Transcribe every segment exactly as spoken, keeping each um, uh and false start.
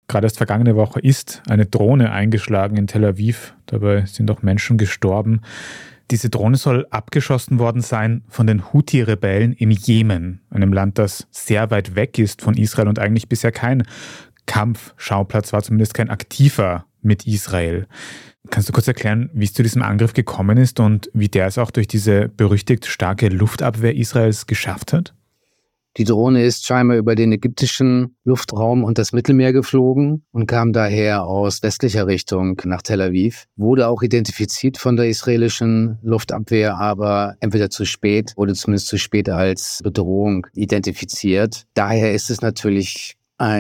Gerade erst vergangene Woche ist eine Drohne eingeschlagen in Tel Aviv. Dabei sind auch Menschen gestorben. Diese Drohne soll abgeschossen worden sein von den Houthi-Rebellen im Jemen, einem Land, das sehr weit weg ist von Israel und eigentlich bisher kein Kampfschauplatz war, zumindest kein aktiver mit Israel. Kannst du kurz erklären, wie es zu diesem Angriff gekommen ist und wie der es auch durch diese berüchtigt starke Luftabwehr Israels geschafft hat? Die Drohne ist scheinbar über den ägyptischen Luftraum und das Mittelmeer geflogen und kam daher aus westlicher Richtung nach Tel Aviv. Wurde auch identifiziert von der israelischen Luftabwehr, aber entweder zu spät oder zumindest zu spät als Bedrohung identifiziert. Daher ist es natürlich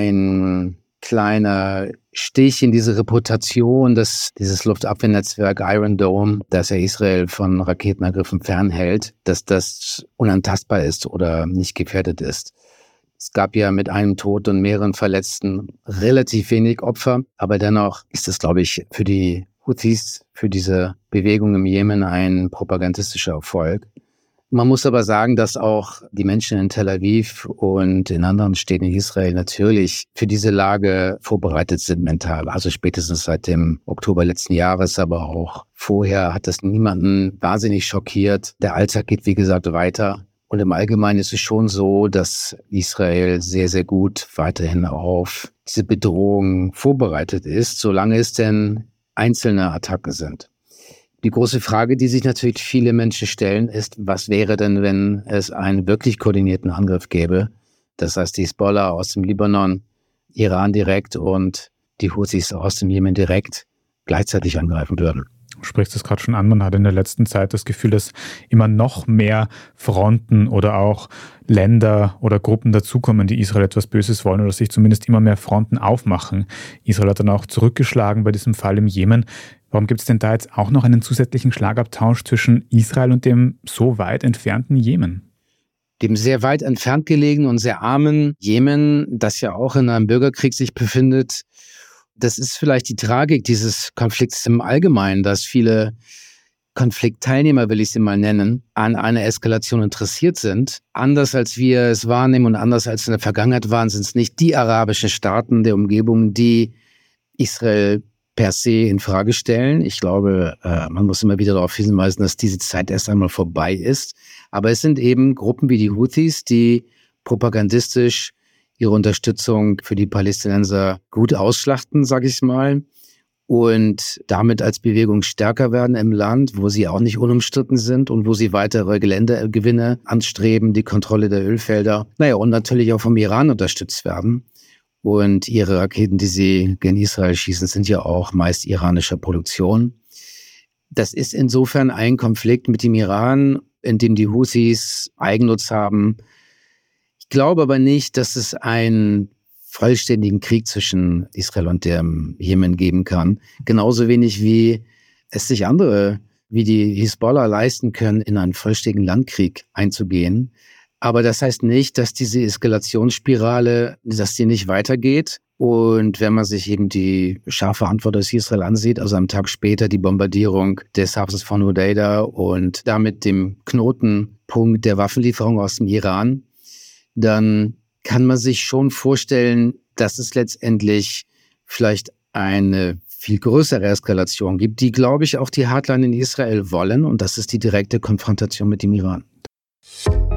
ein kleiner Stich in diese Reputation, dass dieses Luftabwehrnetzwerk Iron Dome, das ja Israel von Raketenangriffen fernhält, dass das unantastbar ist oder nicht gefährdet ist. Es gab ja mit einem Tod und mehreren Verletzten relativ wenig Opfer, aber dennoch ist es, glaube ich, für die Houthis, für diese Bewegung im Jemen ein propagandistischer Erfolg. Man muss aber sagen, dass auch die Menschen in Tel Aviv und in anderen Städten in Israel natürlich für diese Lage vorbereitet sind mental. Also spätestens seit dem Oktober letzten Jahres, aber auch vorher hat das niemanden wahnsinnig schockiert. Der Alltag geht, wie gesagt, weiter. Und im Allgemeinen ist es schon so, dass Israel sehr, sehr gut weiterhin auf diese Bedrohung vorbereitet ist, solange es denn einzelne Attacken sind. Die große Frage, die sich natürlich viele Menschen stellen, ist, was wäre denn, wenn es einen wirklich koordinierten Angriff gäbe? Das heißt, die Hisbollah aus dem Libanon, Iran direkt und die Houthis aus dem Jemen direkt gleichzeitig angreifen würden. Du sprichst es gerade schon an, man hat in der letzten Zeit das Gefühl, dass immer noch mehr Fronten oder auch Länder oder Gruppen dazukommen, die Israel etwas Böses wollen oder sich zumindest immer mehr Fronten aufmachen. Israel hat dann auch zurückgeschlagen bei diesem Fall im Jemen. Warum gibt es denn da jetzt auch noch einen zusätzlichen Schlagabtausch zwischen Israel und dem so weit entfernten Jemen? Dem sehr weit entfernt gelegenen und sehr armen Jemen, das ja auch in einem Bürgerkrieg sich befindet. Das ist vielleicht die Tragik dieses Konflikts im Allgemeinen, dass viele Konfliktteilnehmer, will ich sie mal nennen, an einer Eskalation interessiert sind. Anders als wir es wahrnehmen und anders als in der Vergangenheit waren, sind es nicht die arabischen Staaten der Umgebung, die Israel per se in Frage stellen. Ich glaube, man muss immer wieder darauf hinweisen, dass diese Zeit erst einmal vorbei ist. Aber es sind eben Gruppen wie die Houthis, die propagandistisch ihre Unterstützung für die Palästinenser gut ausschlachten, sage ich mal, und damit als Bewegung stärker werden im Land, wo sie auch nicht unumstritten sind und wo sie weitere Geländegewinne anstreben, die Kontrolle der Ölfelder, naja, und natürlich auch vom Iran unterstützt werden. Und ihre Raketen, die sie gegen Israel schießen, sind ja auch meist iranischer Produktion. Das ist insofern ein Konflikt mit dem Iran, in dem die Houthis Eigennutz haben. Ich glaube aber nicht, dass es einen vollständigen Krieg zwischen Israel und dem Jemen geben kann. Genauso wenig wie es sich andere, wie die Hisbollah, leisten können, in einen vollständigen Landkrieg einzugehen. Aber das heißt nicht, dass diese Eskalationsspirale, dass die nicht weitergeht. Und wenn man sich eben die scharfe Antwort aus Israel ansieht, also am Tag später die Bombardierung des Hafens von Hodeida und damit dem Knotenpunkt der Waffenlieferung aus dem Iran, dann kann man sich schon vorstellen, dass es letztendlich vielleicht eine viel größere Eskalation gibt, die, glaube ich, auch die Hardliner in Israel wollen. Und das ist die direkte Konfrontation mit dem Iran.